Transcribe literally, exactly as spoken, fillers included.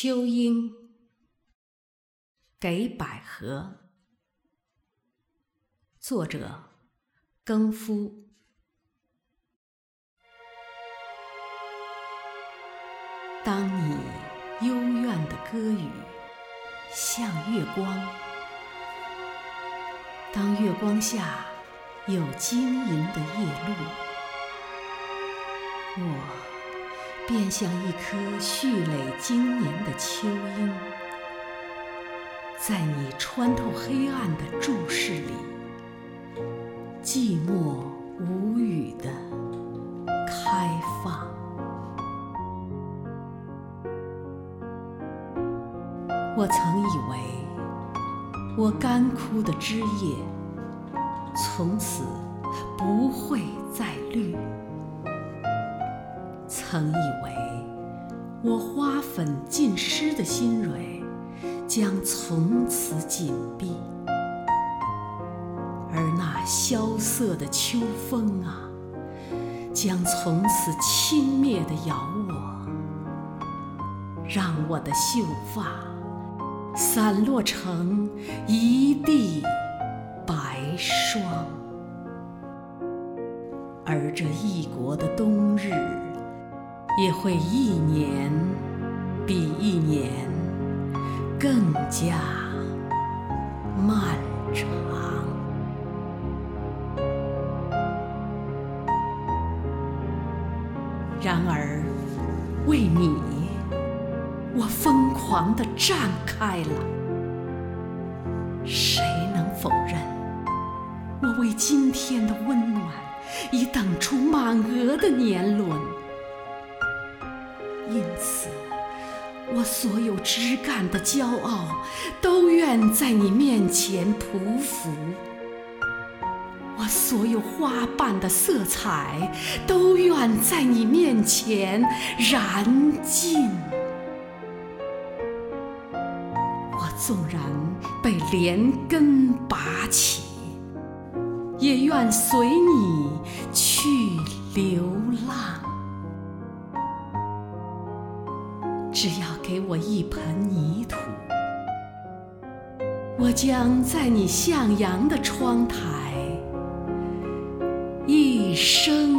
秋莺，给百合。作者：耕夫。当你幽怨的歌语像月光，当月光下有晶莹的夜露，我便像一颗蓄累经年的秋莺，在你穿透黑暗的注视里，寂寞无语地开放。我曾以为我干枯的枝叶从此不会再绿，曾以为我花粉浸湿的心蕊将从此紧闭，而那萧瑟的秋风啊，将从此轻蔑地咬我，让我的秀发散落成一地白霜。而这异国的冬日也会一年比一年更加漫长。然而为你，我疯狂地绽开了。谁能否认，我为今天的温暖已等出满额的年轮？因此，我所有枝干的骄傲都愿在你面前匍匐，我所有花瓣的色彩都愿在你面前燃尽。我纵然被连根拔起，也愿随你去流浪。只要给我一盆泥土，我将在你向阳的窗台一生